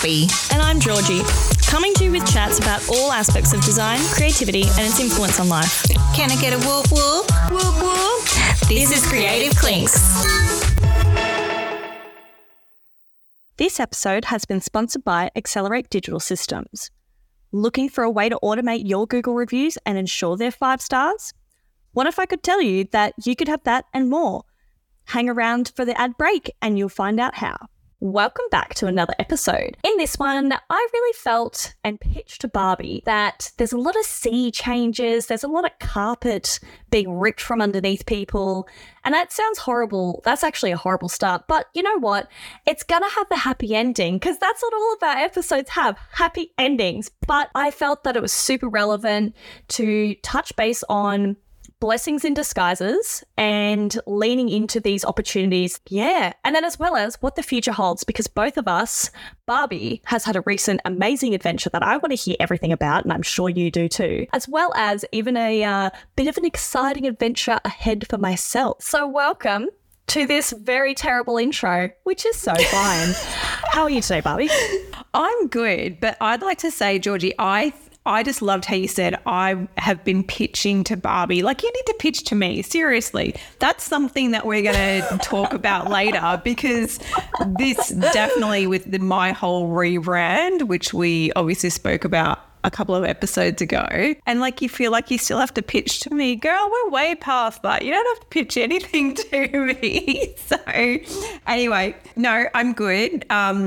Barbie. And I'm Georgie, coming to you with chats about all aspects of design, creativity, and its influence on life. Can I get a whoop whoop? Whoop whoop. This is Creative Clinks. This episode has been sponsored by Accelerate Digital Systems. Looking for a way to automate your Google reviews and ensure they're 5 stars? What if I could tell you that you could have that and more? Hang around for the ad break and you'll find out how. Welcome back to another episode. In this one, I really felt and pitched to Barbie that there's a lot of sea changes, there's a lot of carpet being ripped from underneath people, and that sounds horrible. That's actually a horrible start, but you know what? It's gonna have a happy ending because that's what all of our episodes have, happy endings. But I felt that it was super relevant to touch base on blessings in disguises and leaning into these opportunities. Yeah. And then as well as what the future holds, because both of us, Barbie has had a recent amazing adventure that I want to hear everything about, and I'm sure you do too, as well as even a bit of an exciting adventure ahead for myself. So welcome to this very terrible intro, which is so fine. How are you today, Barbie? I'm good, but I'd like to say, Georgie, I just loved how you said, I have been pitching to Barbie. Like, you need to pitch to me. Seriously. That's something that we're going to talk about later, because this definitely with my whole rebrand, which we obviously spoke about a couple of episodes ago, and like you feel like you still have to pitch to me. Girl, we're way past that. You don't have to pitch anything to me. So anyway, no, I'm good.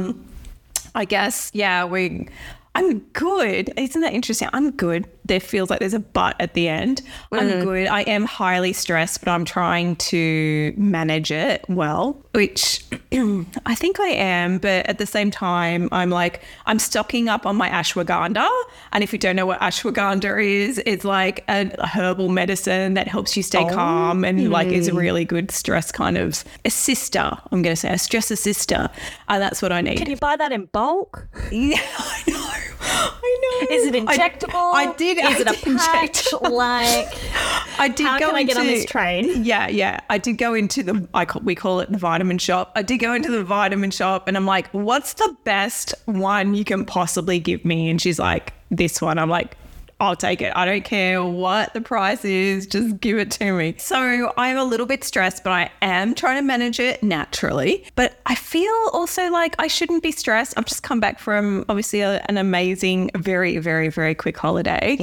I guess, yeah, I'm good. Isn't that interesting? I'm good. There feels like there's a but at the end. I'm good. I am highly stressed, but I'm trying to manage it well, which I think I am. But at the same time, I'm stocking up on my ashwagandha. And if you don't know what ashwagandha is, it's like a herbal medicine that helps you stay calm and like is a really good stress kind of assister. I'm going to say a stress assister. And that's what I need. Can you buy that in bulk? Yeah, I know. Is it injectable? I did. Is it a patch? Like, I did how go can I get on this train? Yeah. I did go into we call it the vitamin shop. I did go into the vitamin shop and I'm like, what's the best one you can possibly give me? And she's like, this one. I'm like, I'll take it. I don't care what the price is. Just give it to me. So I'm a little bit stressed, but I am trying to manage it naturally. But I feel also like I shouldn't be stressed. I've just come back from obviously an amazing, very, very, very quick holiday.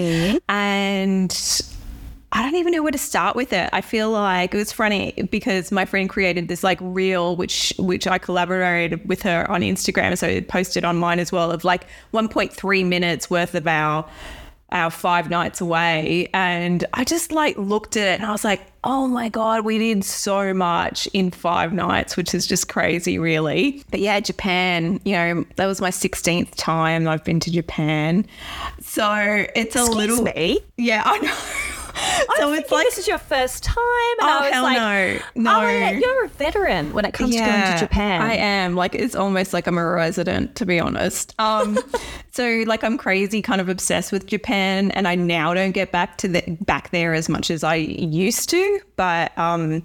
And I don't even know where to start with it. I feel like it was funny because my friend created this like reel, which I collaborated with her on Instagram. So it posted on mine as well, of like 1.3 minutes worth of our 5 nights away. And I just like looked at it and I was like, oh my God, we did so much in 5 nights, which is just crazy really. But yeah, Japan, you know, that was my 16th time I've been to Japan. So it's Excuse me? Yeah, I know. So it's like, this is your first time. And Oh, I was hell like, no. Oh, yeah, you're a veteran when it comes to going to Japan. I am. Like, it's almost like I'm a resident, to be honest. So like I'm crazy kind of obsessed with Japan, and I now don't get back there as much as I used to. But oh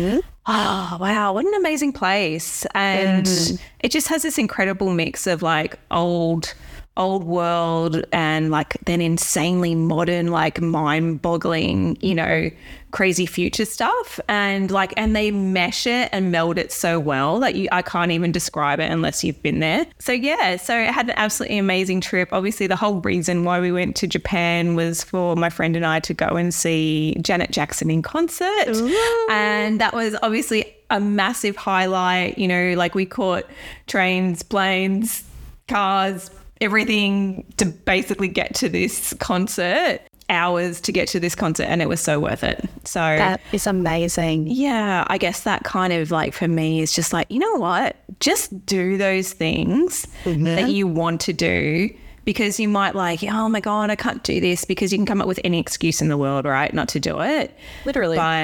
wow, what an amazing place. And it just has this incredible mix of like old world and like then insanely modern, like mind-boggling, you know, crazy future stuff, and they mesh it and meld it so well that I can't even describe it unless you've been there. So yeah, so I had an absolutely amazing trip. Obviously the whole reason why we went to Japan was for my friend and I to go and see Janet Jackson in concert. Ooh. And that was obviously a massive highlight. You know, like we caught trains, planes, cars, everything to basically get to this concert, hours to get to this concert, and it was so worth it. So that is amazing. Yeah, I guess that kind of like for me is just like, you know what, just do those things that you want to do, because you might like, oh my God, I can't do this, because you can come up with any excuse in the world, right, not to do it. Literally. But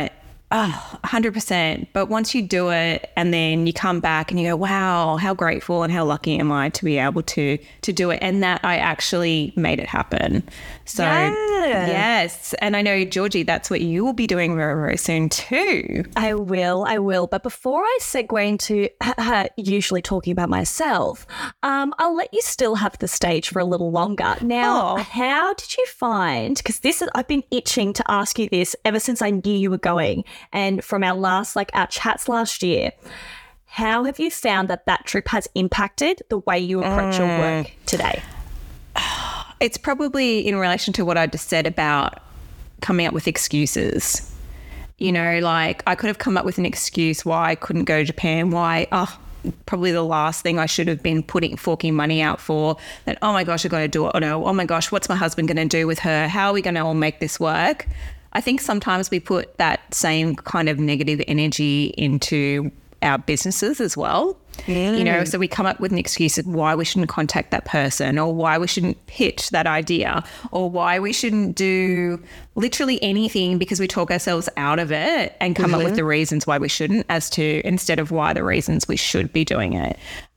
Oh, 100%. But once you do it and then you come back and you go, wow, how grateful and how lucky am I to be able to do it, and that I actually made it happen. So yes. And I know, Georgie, that's what you will be doing very, very soon too. I will. But before I segue into usually talking about myself, I'll let you still have the stage for a little longer. Now, how did you find, because I've been itching to ask you this ever since I knew you were going. And from our chats last year, how have you found that trip has impacted the way you approach your work today? It's probably in relation to what I just said about coming up with excuses. You know, like I could have come up with an excuse why I couldn't go to Japan, probably the last thing I should have been forking money out for, that, oh my gosh, I've got to do it. Oh my gosh, what's my husband going to do with her? How are we going to all make this work? I think sometimes we put that same kind of negative energy into our businesses as well. You know, so we come up with an excuse of why we shouldn't contact that person, or why we shouldn't pitch that idea, or why we shouldn't do literally anything, because we talk ourselves out of it and come up with the reasons why we shouldn't, instead of why the reasons we should be doing it.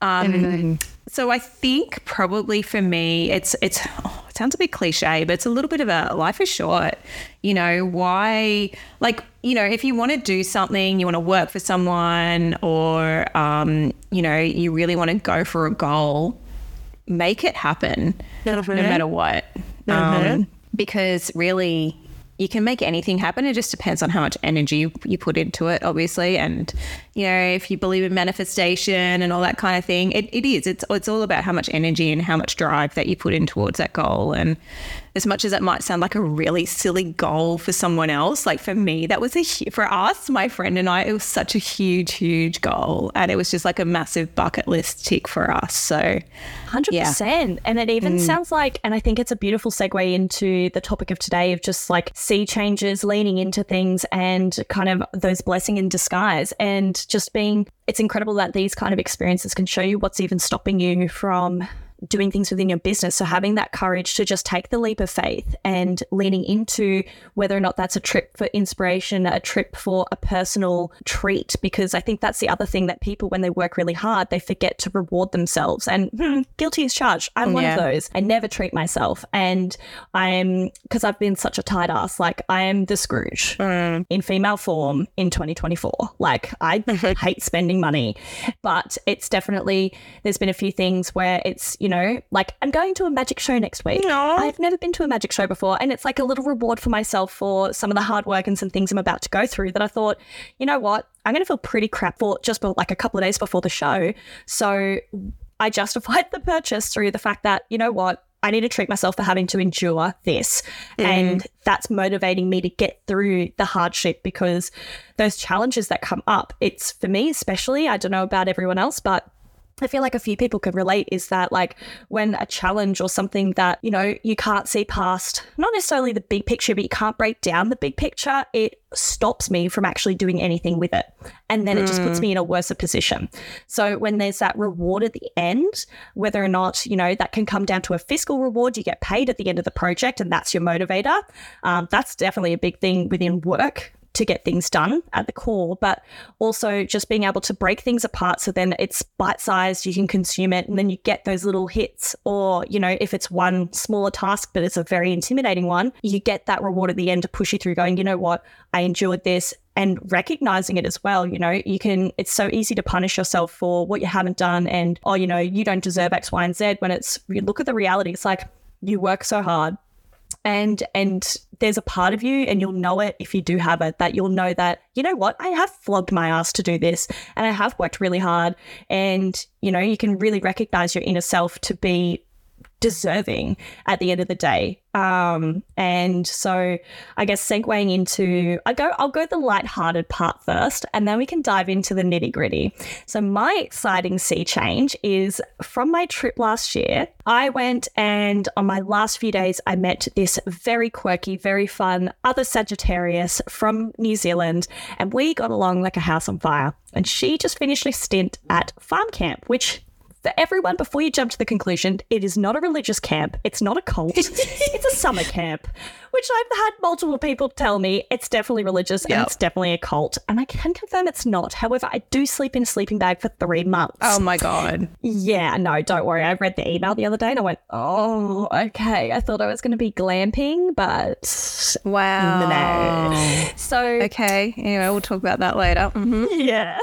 So I think probably for me, it sounds a bit cliche, but it's a little bit of a life is short. You know, why, like, you know, if you want to do something, you want to work for someone, or, you know, you really want to go for a goal, make it happen no matter what. Because really, you can make anything happen. It just depends on how much energy you put into it, obviously. And, you know, if you believe in manifestation and all that kind of thing, it's all about how much energy and how much drive that you put in towards that goal. And as much as that might sound like a really silly goal for someone else, like for me, that was for us, my friend and I, it was such a huge, huge goal. And it was just like a massive bucket list tick for us. So 100%. Yeah. And it even sounds like, and I think it's a beautiful segue into the topic of today of just like sea changes, leaning into things, and kind of those blessing in disguise, and just it's incredible that these kind of experiences can show you what's even stopping you from doing things within your business. So having that courage to just take the leap of faith and leaning into whether or not that's a trip for inspiration, a trip for a personal treat, because I think that's the other thing that people, when they work really hard, they forget to reward themselves. And guilty as charged. I'm one of those. I never treat myself. And because I've been such a tight ass, like I am the Scrooge in female form in 2024. Like I hate spending money, but it's definitely, there's been a few things where it's, you know, like I'm going to a magic show next week. I've never been to a magic show before, and it's like a little reward for myself for some of the hard work and some things I'm about to go through, that I thought, you know what, I'm going to feel pretty crap for like a couple of days before the show. So I justified the purchase through the fact that, you know what, I need to treat myself for having to endure this. And that's motivating me to get through the hardship, because those challenges that come up, it's for me especially, I don't know about everyone else, but I feel like a few people could relate, is that like when a challenge or something that, you know, you can't see past, not necessarily the big picture, but you can't break down the big picture, it stops me from actually doing anything with it. And then it just puts me in a worse position. So when there's that reward at the end, whether or not, you know, that can come down to a fiscal reward, you get paid at the end of the project and that's your motivator. That's definitely a big thing within work, to get things done at the core, but also just being able to break things apart so then it's bite-sized, you can consume it, and then you get those little hits. Or, you know, if it's one smaller task but it's a very intimidating one, you get that reward at the end to push you through going, you know what, I enjoyed this. And recognizing it as well, you know, it's so easy to punish yourself for what you haven't done, and, oh, you know, you don't deserve X, Y, and Z, when you look at the reality, it's like you work so hard. And there's a part of you, and you'll know it if you do have it, that you'll know that, you know what, I have flogged my ass to do this, and I have worked really hard. And, you know, you can really recognize your inner self to be deserving at the end of the day. And so I guess segueing into, I'll go the lighthearted part first, and then we can dive into the nitty gritty. So my exciting sea change is from my trip last year. I went, and on my last few days, I met this very quirky, very fun other Sagittarius from New Zealand, and we got along like a house on fire. And she just finished a stint at farm camp, which for everyone, before you jump to the conclusion, it is not a religious camp. It's not a cult. It's a summer camp, which I've had multiple people tell me it's definitely religious and it's definitely a cult. And I can confirm it's not. However, I do sleep in a sleeping bag for 3 months. Oh my God. Yeah, no, don't worry. I read the email the other day and I went, oh, okay. I thought I was going to be glamping, but wow. No. So, okay. Anyway, we'll talk about that later. Mm-hmm. Yeah.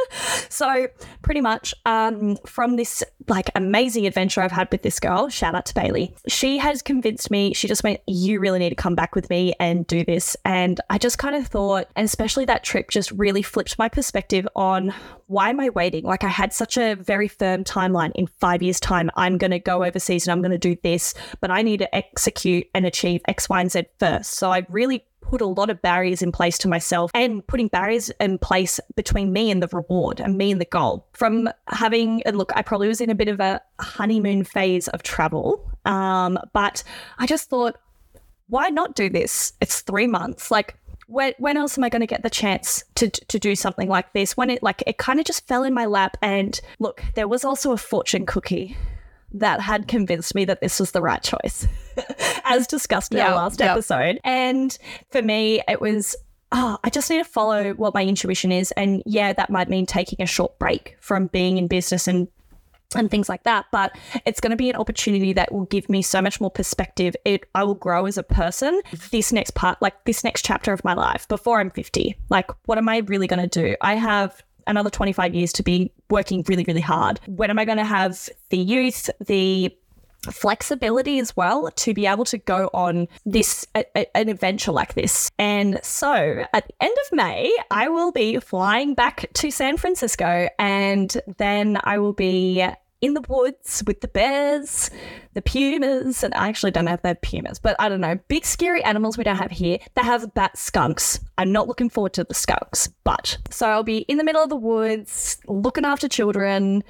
So pretty much from this like amazing adventure I've had with this girl, shout out to Bailey, she has convinced me, she just went, you really need to come back with me and do this. And I just kind of thought, and especially that trip just really flipped my perspective on why am I waiting? Like I had such a very firm timeline. In 5 years' time, I'm going to go overseas and I'm going to do this, but I need to execute and achieve X, Y, and Z first. So I really put a lot of barriers in place to myself and putting barriers in place between me and the reward and me and the goal. From having, and look, I probably was in a bit of a honeymoon phase of travel, but I just thought, why not do this? It's 3 months. Like, when else am I going to get the chance to do something like this? When it kind of just fell in my lap. And look, there was also a fortune cookie that had convinced me that this was the right choice, as discussed in our last episode. And for me, it was, I just need to follow what my intuition is. And yeah, that might mean taking a short break from being in business and things like that. But it's going to be an opportunity that will give me so much more perspective. I will grow as a person. This next part, like this next chapter of my life before I'm 50, like what am I really going to do? I have another 25 years to be working really, really hard. When am I going to have the youth, the flexibility as well to be able to go on this an adventure like this? And so at the end of May, I will be flying back to San Francisco, and then I will be in the woods with the bears, the pumas, and I actually don't have that pumas, but I don't know, big scary animals we don't have here. They have bat skunks. I'm not looking forward to the skunks, but so I'll be in the middle of the woods looking after children,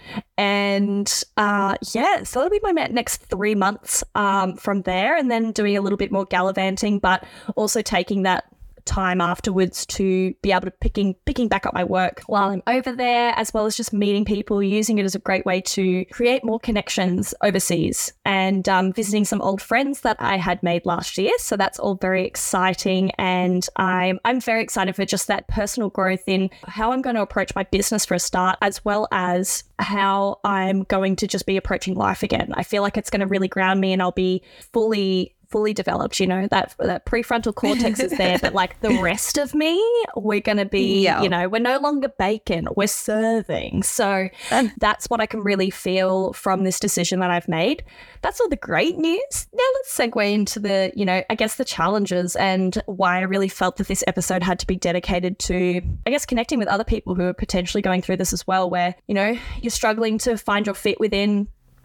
and so that'll be my next 3 months from there, and then doing a little bit more gallivanting, but also taking that time afterwards to be able to picking back up my work while I'm over there, as well as just meeting people, using it as a great way to create more connections overseas, and visiting some old friends that I had made last year. So that's all very exciting, and I'm very excited for just that personal growth in how I'm going to approach my business for a start, as well as how I'm going to just be approaching life again. I feel like it's going to really ground me, and I'll be fully developed, you know, that prefrontal cortex is there, but like the rest of me, we're going to be, you know, we're no longer bacon, we're serving. So that's what I can really feel from this decision that I've made. That's all the great news. Now let's segue into the, you know, I guess the challenges and why I really felt that this episode had to be dedicated to, I guess, connecting with other people who are potentially going through this as well, where, you know, you're struggling to find your fit within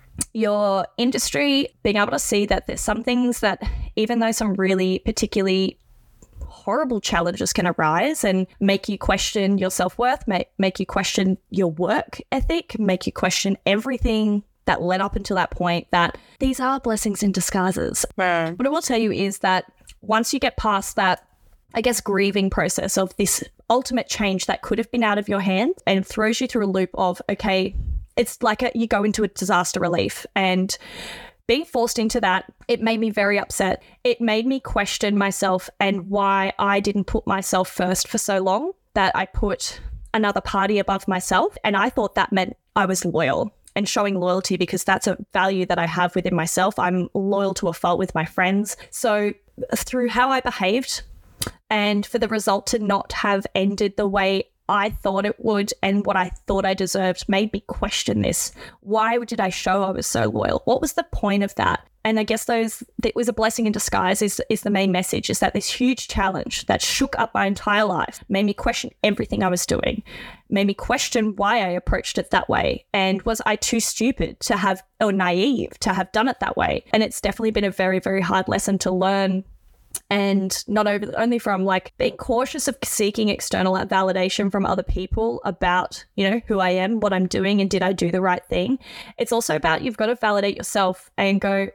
your industry, being able to see that there's some things that, even though some really particularly horrible challenges can arise and make you question your self-worth, make you question your work ethic, make you question everything that led up until that point, that these are blessings in disguises. What I will tell you is that once you get past that, I guess, grieving process of this ultimate change that could have been out of your hand and throws you through a loop of, okay, it's like you go into a disaster relief, and being forced into that, it made me very upset. It made me question myself and why I didn't put myself first for so long, that I put another party above myself. And I thought that meant I was loyal and showing loyalty, because that's a value that I have within myself. I'm loyal to a fault with my friends. So through how I behaved, and for the result to not have ended the way I thought it would and what I thought I deserved, made me question this. Why did I show I was so loyal? What was the point of that? And I guess it was a blessing in disguise is the main message, is that this huge challenge that shook up my entire life made me question everything I was doing, made me question why I approached it that way. And was I too stupid to have, or naive to have done it that way? And it's definitely been a very, very hard lesson to learn. And not only from like being cautious of seeking external validation from other people about, you know, who I am, what I'm doing, and did I do the right thing? It's also about, you've got to validate yourself and go,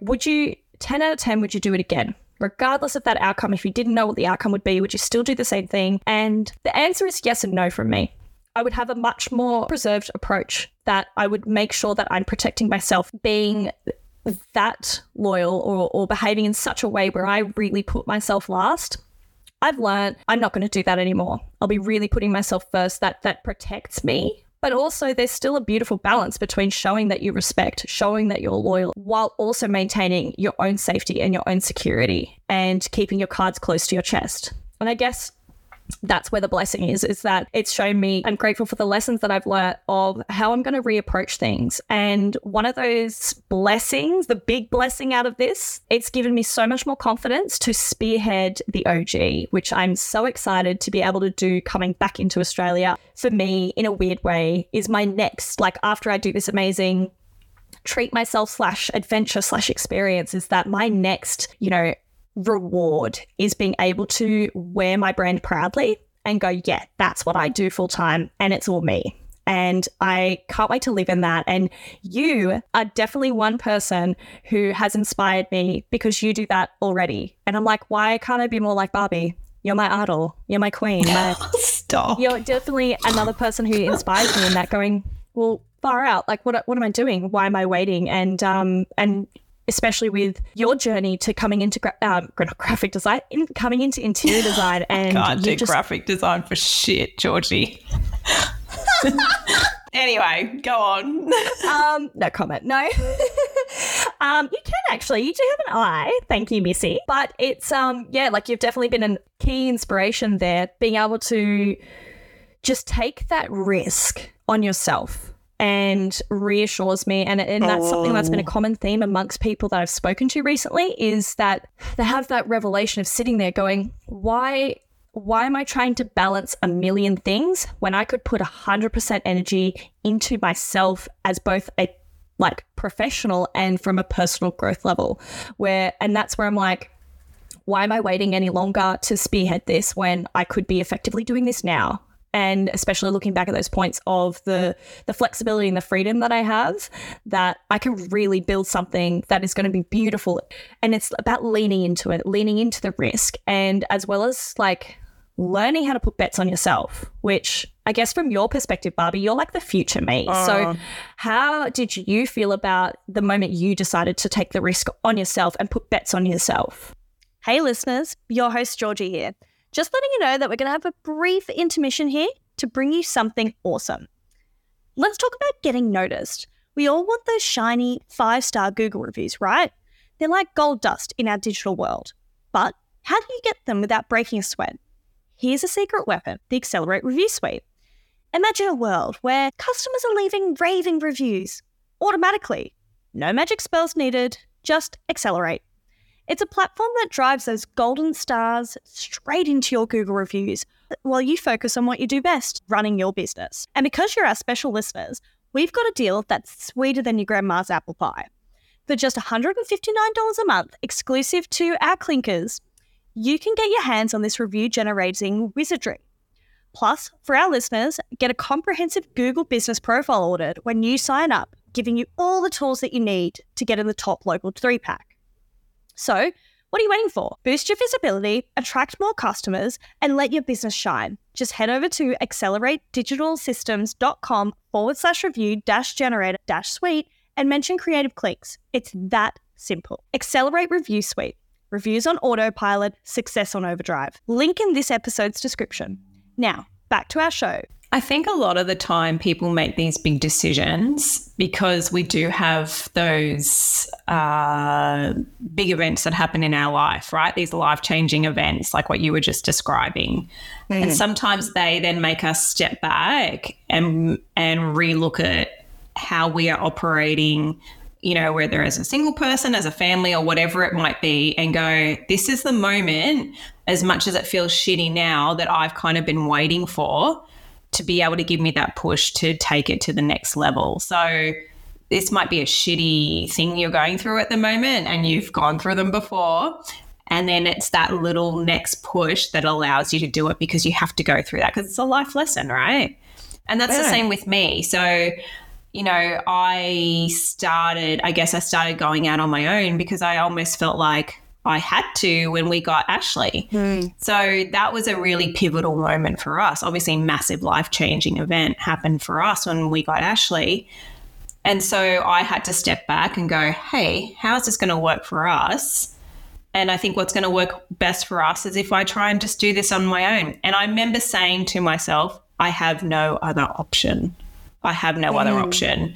10 out of 10, would you do it again? Regardless of that outcome, if you didn't know what the outcome would be, would you still do the same thing? And the answer is yes and no from me. I would have a much more preserved approach, that I would make sure that I'm protecting myself, being that loyal or behaving in such a way where I really put myself last. I've learned I'm not going to do that anymore. I'll be really putting myself first. That protects me. But also there's still a beautiful balance between showing that you respect, showing that you're loyal, while also maintaining your own safety and your own security and keeping your cards close to your chest. And I guess that's where the blessing is that it's shown me, I'm grateful for the lessons that I've learned of how I'm going to reapproach things. And one of those blessings, the big blessing out of this, it's given me so much more confidence to spearhead the OG, which I'm so excited to be able to do coming back into Australia. For me, in a weird way, is my next, like after I do this amazing treat myself / adventure / experience, is that my next, reward is being able to wear my brand proudly and go, yeah, that's what I do full time and it's all me. And I can't wait to live in that. And you are definitely one person who has inspired me because you do that already. And I'm like, why can't I be more like Barbie? You're my idol. You're my queen. Stop. You're definitely another person who inspires me in that, going, well, far out. Like, what am I doing? Why am I waiting? And especially with your journey to coming into graphic design, coming into interior design. And can't do graphic design for shit, Georgie. Anyway, go on. No comment. No. You can actually. You do have an eye. Thank you, Missy. But it's, like you've definitely been a key inspiration there, being able to just take that risk on yourself. And reassures me, and that's something that's been a common theme amongst people that I've spoken to recently, is that they have that revelation of sitting there going, why am I trying to balance a million things when I could put 100% energy into myself as both a professional and from a personal growth level, and that's where I'm like, why am I waiting any longer to spearhead this when I could be effectively doing this now? And especially looking back at those points of the flexibility and the freedom that I have, that I can really build something that is going to be beautiful. And it's about leaning into it, leaning into the risk, and as well as learning how to put bets on yourself, which I guess from your perspective, Barbie, you're like the future me. So how did you feel about the moment you decided to take the risk on yourself and put bets on yourself? Hey listeners, your host Georgie here. Just letting you know that we're going to have a brief intermission here to bring you something awesome. Let's talk about getting noticed. We all want those shiny 5-star Google reviews, right? They're like gold dust in our digital world. But how do you get them without breaking a sweat? Here's a secret weapon, the Accelerate Review Suite. Imagine a world where customers are leaving raving reviews automatically. No magic spells needed, just Accelerate. It's a platform that drives those golden stars straight into your Google reviews while you focus on what you do best, running your business. And because you're our special listeners, we've got a deal that's sweeter than your grandma's apple pie. For just $159 a month, exclusive to our clinkers, you can get your hands on this review-generating wizardry. Plus, for our listeners, get a comprehensive Google Business Profile audit when you sign up, giving you all the tools that you need to get in the top local 3-pack. So, what are you waiting for? Boost your visibility, attract more customers, and let your business shine. Just head over to accelerate.digitalsystems.com/review-generator-suite and mention Creative Clinks. It's that simple. Accelerate Review Suite. Reviews on autopilot, success on overdrive. Link in this episode's description. Now, back to our show. I think a lot of the time people make these big decisions because we do have those big events that happen in our life, right? These life-changing events like what you were just describing. And sometimes they then make us step back and relook at how we are operating, whether as a single person, as a family, or whatever it might be, and go, this is the moment, as much as it feels shitty now, that I've kind of been waiting for to be able to give me that push to take it to the next level. So this might be a shitty thing you're going through at the moment and you've gone through them before. And then it's that little next push that allows you to do it because you have to go through that because it's a life lesson, right? And that's the same with me. So, I started going out on my own because I almost felt like I had to when we got Ashley. So that was a really pivotal moment for us. Obviously, massive life-changing event happened for us when we got Ashley. And so I had to step back and go, hey, how is this going to work for us? And I think what's going to work best for us is if I try and just do this on my own. And I remember saying to myself, I have no other option. I have no other option.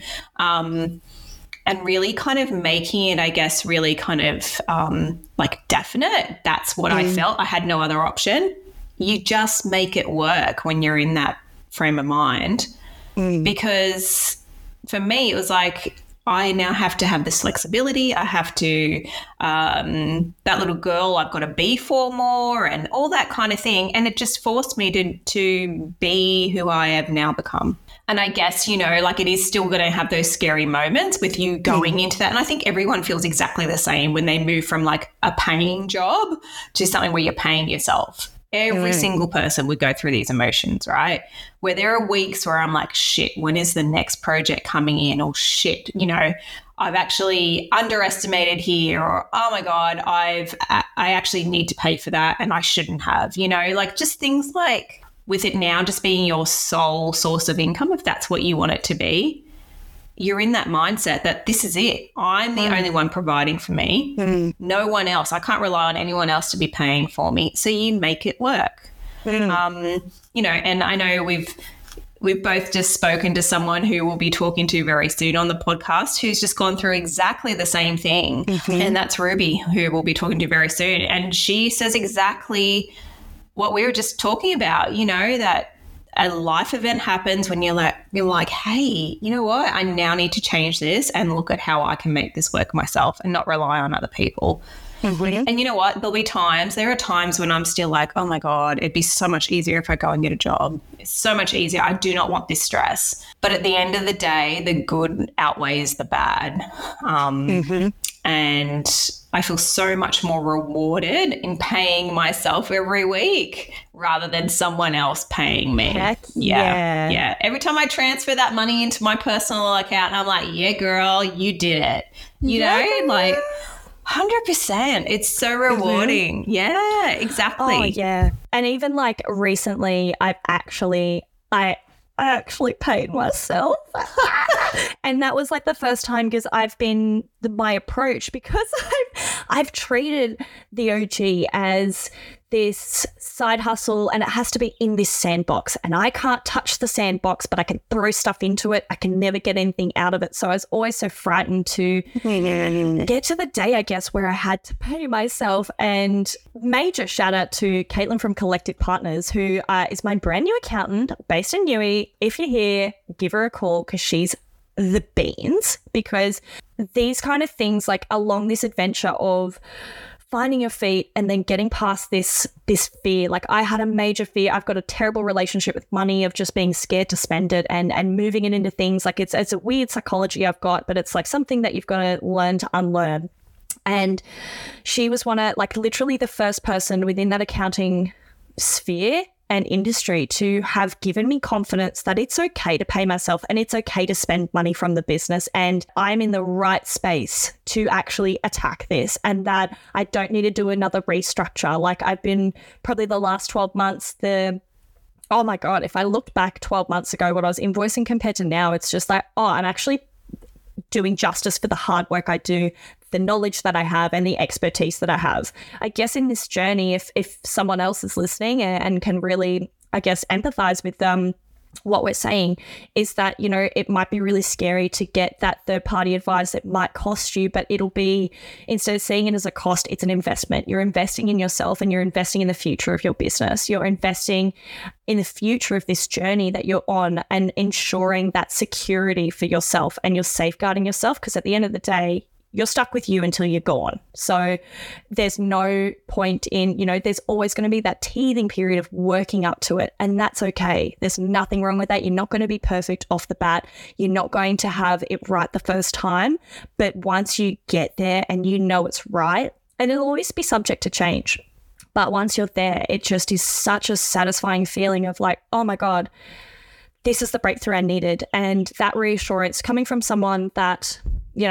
And really kind of making it, I guess, really kind of like definite. That's what I felt. I had no other option. You just make it work when you're in that frame of mind. Because for me, it was like, I now have to have this flexibility. I have to, that little girl I've got to be for more and all that kind of thing. And it just forced me to be who I have now become. And I guess, you know, like it is still going to have those scary moments with you going into that. And I think everyone feels exactly the same when they move from like a paying job to something where you're paying yourself. Every single person would go through these emotions, right? Where there are weeks where I'm like, shit, when is the next project coming in? Or shit, you know, I've actually underestimated here. Or, oh my God, I actually need to pay for that and I shouldn't have, you know, like just things like with it now just being your sole source of income, if that's what you want it to be, you're in that mindset that this is it. I'm the only one providing for me. No one else. I can't rely on anyone else to be paying for me. So you make it work. You know, and I know we've both just spoken to someone who we'll be talking to very soon on the podcast who's just gone through exactly the same thing. And that's Ruby, who we'll be talking to very soon. And she says exactly what we were just talking about, you know, that a life event happens when you're like, hey, you know what? I now need to change this and look at how I can make this work myself and not rely on other people. And you know what? There are times when I'm still like, oh my God, it'd be so much easier if I go and get a job. It's so much easier. I do not want this stress. But at the end of the day, the good outweighs the bad. And I feel so much more rewarded in paying myself every week rather than someone else paying me. Yeah. Every time I transfer that money into my personal account, I'm like, yeah, girl, you did it. You know, like 100%. It's so rewarding. Yeah, exactly. Oh, yeah. And even like recently, I actually paid myself. And that was like the first time because my approach, because I've treated the OG as this side hustle and it has to be in this sandbox and I can't touch the sandbox, but I can throw stuff into it. I can never get anything out of it. So I was always so frightened to get to the day, I guess, where I had to pay myself. And major shout out to Caitlin from Collective Partners, who is my brand new accountant based in Newey. If you're here, give her a call because she's the beans, because these kind of things, like along this adventure of finding your feet and then getting past this fear. Like I had a major fear. I've got a terrible relationship with money of just being scared to spend it and moving it into things like it's a weird psychology I've got, but it's like something that you've got to learn to unlearn. And she was literally the first person within that accounting sphere and industry to have given me confidence that it's okay to pay myself and it's okay to spend money from the business and I'm in the right space to actually attack this and that I don't need to do another restructure. Like I've been probably the last 12 months, oh my God, if I looked back 12 months ago what I was invoicing compared to now, it's just like, oh, I'm actually doing justice for the hard work I do, the knowledge that I have and the expertise that I have. I guess in this journey, if someone else is listening and can really, I guess, empathize with what we're saying is that, you know, it might be really scary to get that third-party advice that might cost you, but it'll be, instead of seeing it as a cost, it's an investment. You're investing in yourself and you're investing in the future of your business. You're investing in the future of this journey that you're on and ensuring that security for yourself and you're safeguarding yourself, because at the end of the day, you're stuck with you until you're gone. So there's no point in, you know, there's always going to be that teething period of working up to it. And that's okay. There's nothing wrong with that. You're not going to be perfect off the bat. You're not going to have it right the first time. But once you get there and you know it's right, and it'll always be subject to change. But once you're there, it just is such a satisfying feeling of like, oh my God, this is the breakthrough I needed. And that reassurance coming from someone that, you know,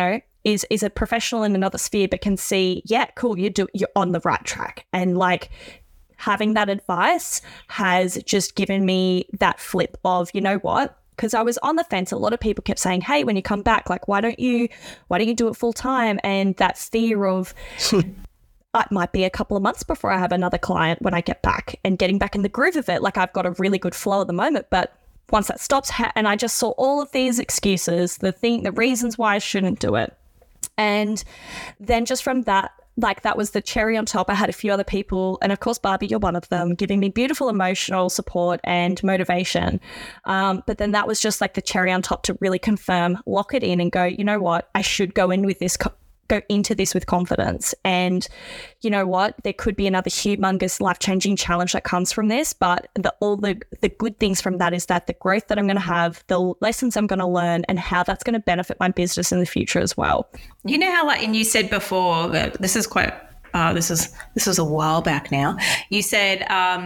is a professional in another sphere, but can see, yeah, cool, you're on the right track. And like having that advice has just given me that flip of, you know what? Because I was on the fence. A lot of people kept saying, hey, when you come back, like, why don't you do it full time? And that fear of it might be a couple of months before I have another client when I get back, and getting back in the groove of it. Like, I've got a really good flow at the moment, but once that stops, and I just saw all of these excuses, the reasons why I shouldn't do it. And then just from that, like, that was the cherry on top. I had a few other people, and of course, Barbie, you're one of them, giving me beautiful emotional support and motivation. But then that was just like the cherry on top to really confirm, lock it in, and go, you know what, I should go into this with confidence. And you know what, there could be another humongous life-changing challenge that comes from this, but all the good things from that is that the growth that I'm going to have, the lessons I'm going to learn, and how that's going to benefit my business in the future as well. You know how, like, and you said before that this is quite this was a while back now, you said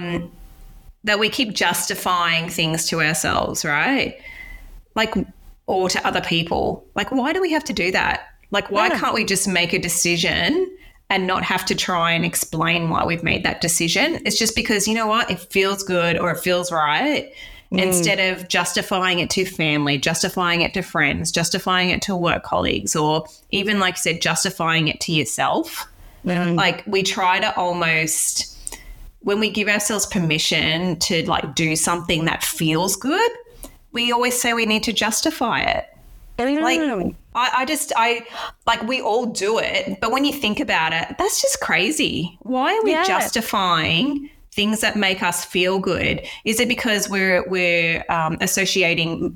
that we keep justifying things to ourselves, right? Like, or to other people. Like, why do we have to do that? Like, why can't we just make a decision and not have to try and explain why we've made that decision? It's just because, you know what, it feels good or it feels right, instead of justifying it to family, justifying it to friends, justifying it to work colleagues, or even, like you said, justifying it to yourself. Like, we try to almost, when we give ourselves permission to, like, do something that feels good, we always say we need to justify it. Like, I like, we all do it, but when you think about it, that's just crazy. Why are we justifying things that make us feel good? Is it because we're associating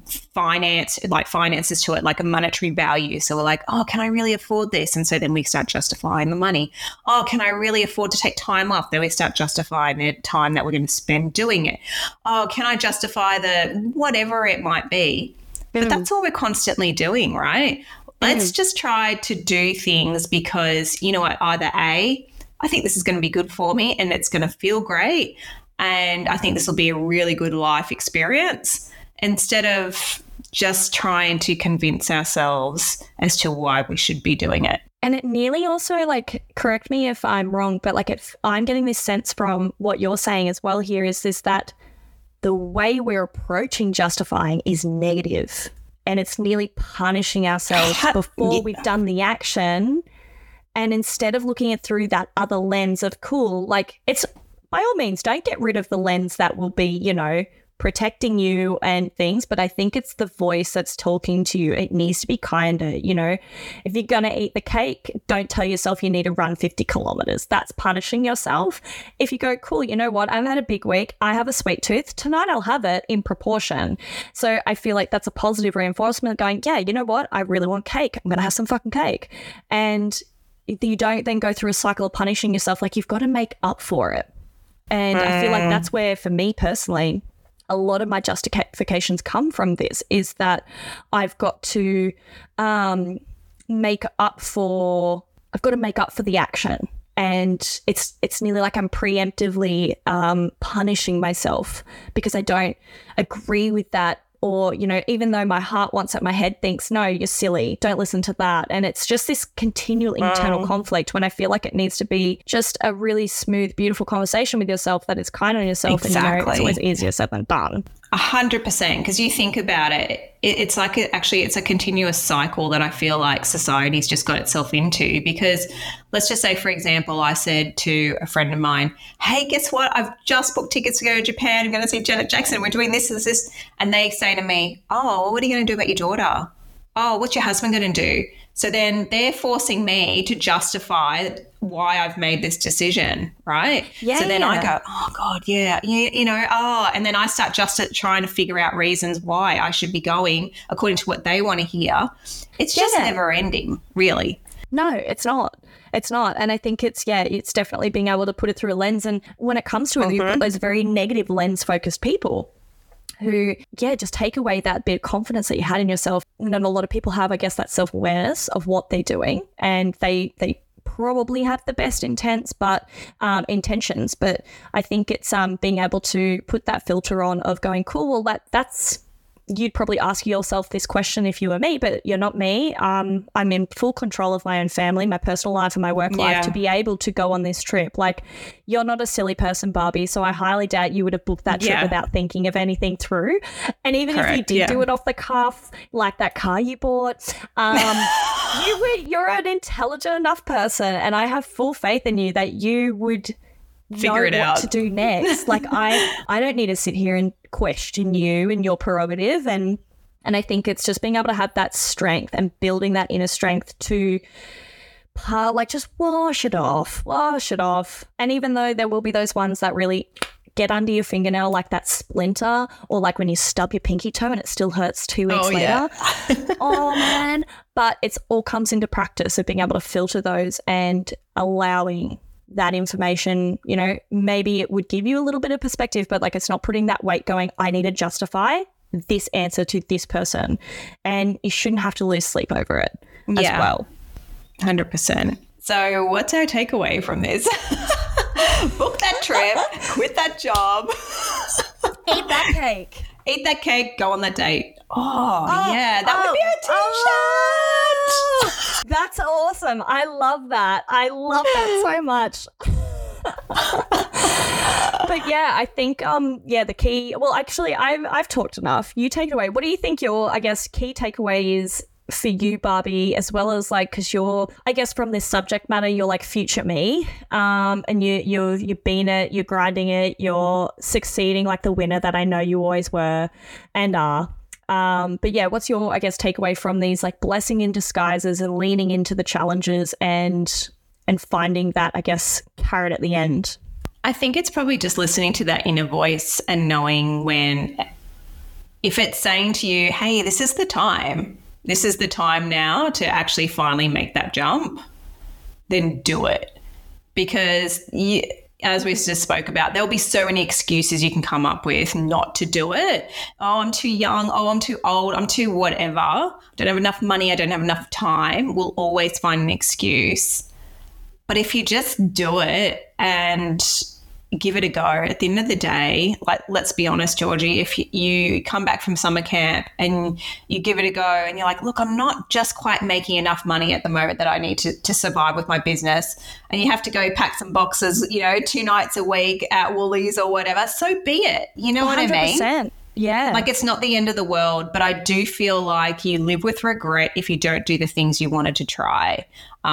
finances to it, like a monetary value? So we're like, oh, can I really afford this? And so then we start justifying the money. Oh, can I really afford to take time off? Then we start justifying the time that we're going to spend doing it. Oh, can I justify the whatever it might be? But that's all we're constantly doing, right? Let's just try to do things because, you know what, either A, I think this is going to be good for me and it's going to feel great, and I think this will be a really good life experience, instead of just trying to convince ourselves as to why we should be doing it. And it nearly also, like, correct me if I'm wrong, but like, if I'm getting this sense from what you're saying as well here is that the way we're approaching justifying is negative, and it's nearly punishing ourselves before we've done the action. And instead of looking at through that other lens of, cool, like, it's, by all means, don't get rid of the lens that will be, you know, protecting you and things, but I think it's the voice that's talking to you. It needs to be kinder, you know. If you're going to eat the cake, don't tell yourself you need to run 50 kilometers. That's punishing yourself. If you go, cool, you know what, I've had a big week, I have a sweet tooth, tonight I'll have it in proportion. So I feel like that's a positive reinforcement going, yeah, you know what, I really want cake, I'm going to have some fucking cake. And you don't then go through a cycle of punishing yourself. Like, you've got to make up for it. And I feel like that's where, for me personally, a lot of my justifications come from this, is that I've got to make up for the action. And it's nearly like I'm preemptively punishing myself because I don't agree with that. Or, you know, even though my heart wants it, my head thinks, no, you're silly, don't listen to that. And it's just this continual internal conflict, when I feel like it needs to be just a really smooth, beautiful conversation with yourself that is kind on yourself. Exactly. And, you know, it's always easier said than done. 100%, because you think about it, it's like it's a continuous cycle that I feel like society's just got itself into. Because let's just say, for example, I said to a friend of mine, hey, guess what? I've just booked tickets to go to Japan. I'm going to see Janet Jackson. We're doing this. And they say to me, oh, well, what are you going to do about your daughter? Oh, what's your husband going to do? So then they're forcing me to justify why I've made this decision, right? Yeah. So then I go, oh, God, yeah, you know, and then I start just trying to figure out reasons why I should be going according to what they want to hear. It's just never ending, really. No, it's not. It's not. And I think it's definitely being able to put it through a lens. And when it comes to it, you've got those very negative lens-focused people who, just take away that bit of confidence that you had in yourself. And a lot of people have, I guess, that self-awareness of what they're doing, and they probably have the best intentions, but I think it's being able to put that filter on of going, cool, well, that's you'd probably ask yourself this question if you were me, but you're not me. I'm in full control of my own family, my personal life and my work life to be able to go on this trip. Like, you're not a silly person, Barbie, so I highly doubt you would have booked that trip without thinking of anything through. And even if you did do it off the cuff, like that car you bought, you're an intelligent enough person, and I have full faith in you that you would figure it out to do next. Like, I don't need to sit here and question you and your prerogative, and I think it's just being able to have that strength and building that inner strength to like just wash it off. And even though there will be those ones that really get under your fingernail, like that splinter, or like when you stub your pinky toe and it still hurts 2 weeks later. Oh man. But it's all comes into practice of being able to filter those and allowing that information, you know, maybe it would give you a little bit of perspective, but like, it's not putting that weight going, I need to justify this answer to this person. And you shouldn't have to lose sleep over it as well. 100%. So what's our takeaway from this? Book that trip, quit that job. Eat that cake. Eat that cake, go on that date. That would be a t-shirt. That's awesome. I love that. I love that so much. But yeah, I think the key, well, actually I've talked enough. You take it away. What do you think your, I guess, key takeaway is for you, Barbie, as well as like, because you're, I guess, from this subject matter, you're like future me, and you've been it, you're grinding it, you're succeeding like the winner that I know you always were and are. But yeah, what's your, I guess, takeaway from these like blessing in disguises and leaning into the challenges and finding that, I guess, carrot at the end? I think it's probably just listening to that inner voice and knowing when, if it's saying to you, hey, this is the time now to actually finally make that jump, then do it. Because as we just spoke about, there'll be so many excuses you can come up with not to do it. Oh, I'm too young. Oh, I'm too old. I'm too whatever. I don't have enough money. I don't have enough time. We'll always find an excuse. But if you just do it and give it a go, at the end of the day, like, let's be honest, Georgie, if you come back from summer camp and you give it a go and you're like, look, I'm not just quite making enough money at the moment that I need to survive with my business, and you have to go pack some boxes, 2 nights a week at Woolies or whatever, so be it. You know 100%. What I mean? Yeah. Like, it's not the end of the world, but I do feel like you live with regret if you don't do the things you wanted to try.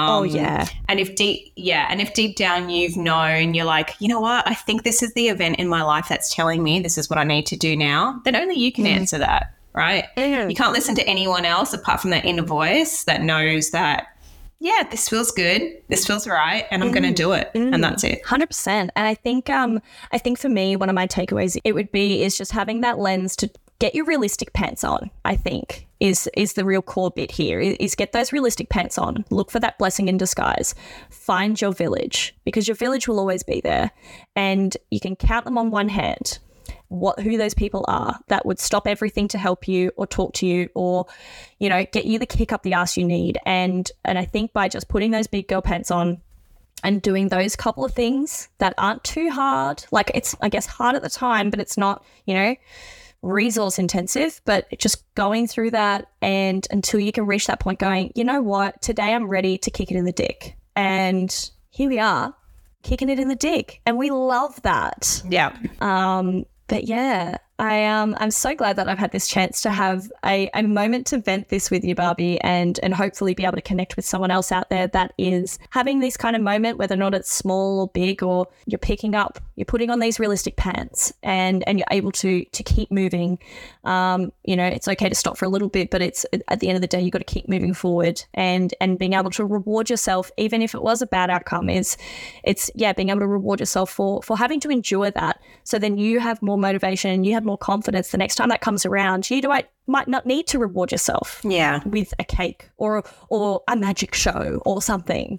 And if deep down you've known, you're like, you know what, I think this is the event in my life that's telling me this is what I need to do now, then only you can answer that, right? You can't listen to anyone else apart from that inner voice that knows that, yeah, this feels good, this feels right, and I'm going to do it, and that's it. 100%. And I think for me, one of my takeaways is just having that lens to get your realistic pants on, I think, is the real core bit here, is get those realistic pants on. Look for that blessing in disguise. Find your village, because your village will always be there, and you can count them on one hand. Who those people are that would stop everything to help you or talk to you or, get you the kick up the ass you need. And I think by just putting those big girl pants on and doing those couple of things that aren't too hard, like it's, I guess, hard at the time, but it's not, resource intensive, but just going through that, and until you can reach that point going, you know what, today I'm ready to kick it in the dick. And here we are, kicking it in the dick. And we love that. Yeah. But yeah, I'm so glad that I've had this chance to have a moment to vent this with you, Barbie, and hopefully be able to connect with someone else out there that is having this kind of moment, whether or not it's small or big, or you're putting on these realistic pants and you're able to keep moving. It's okay to stop for a little bit, but it's at the end of the day, you've got to keep moving forward, and being able to reward yourself, even if it was a bad outcome, being able to reward yourself for having to endure that. So then you have more motivation and you have more confidence the next time that comes around. You might not need to reward yourself with a cake or a magic show or something,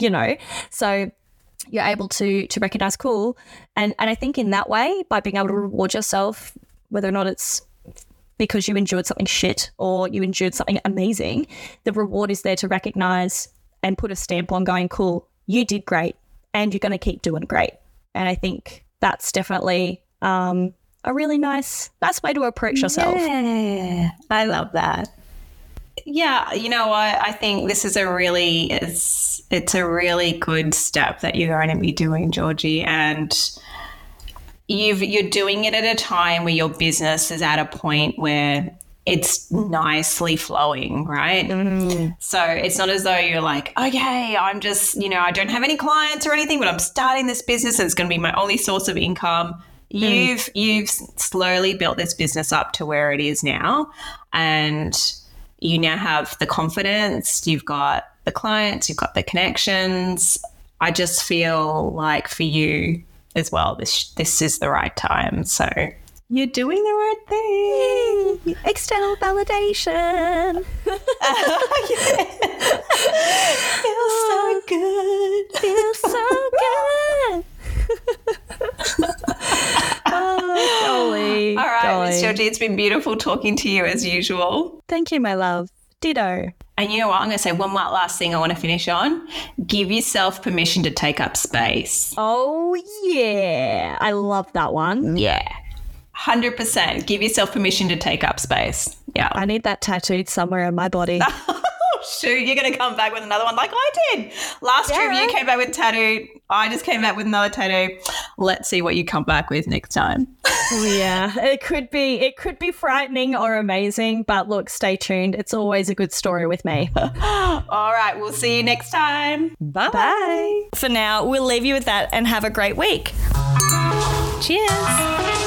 So you're able to recognize, cool. And I think in that way, by being able to reward yourself, whether or not it's because you endured something shit or you endured something amazing, the reward is there to recognize and put a stamp on going, cool, you did great and you're going to keep doing great. And I think that's definitely a really nice way to approach yourself. Yeah, I love that. Yeah, you know what? I think this is it's a really good step that you're going to be doing, Georgie, and you're doing it at a time where your business is at a point where it's nicely flowing, right? Mm-hmm. So it's not as though you're like, okay, I'm just, I don't have any clients or anything, but I'm starting this business and it's going to be my only source of income. You've slowly built this business up to where it is now, and you now have the confidence, you've got the clients, you've got the connections. I just feel like for you as well, this is the right time. So you're doing the right thing. External validation. Feels so good. Feels so good. Oh, Dolly. All right, Dolly. Miss Georgie, it's been beautiful talking to you as usual. Thank you, my love. Ditto. And you know what? I'm going to say one more last thing I want to finish on. Give yourself permission to take up space. Oh, yeah. I love that one. Yeah. 100%. Give yourself permission to take up space. Yeah. I need that tattooed somewhere on my body. Shoot, you're going to come back with another one like I did. Last trip you came back with tattoo. I just came back with another tattoo. Let's see what you come back with next time. Yeah, it could be frightening or amazing, but look, stay tuned. It's always a good story with me. All right, we'll see you next time. Bye. For now, we'll leave you with that and have a great week. Cheers.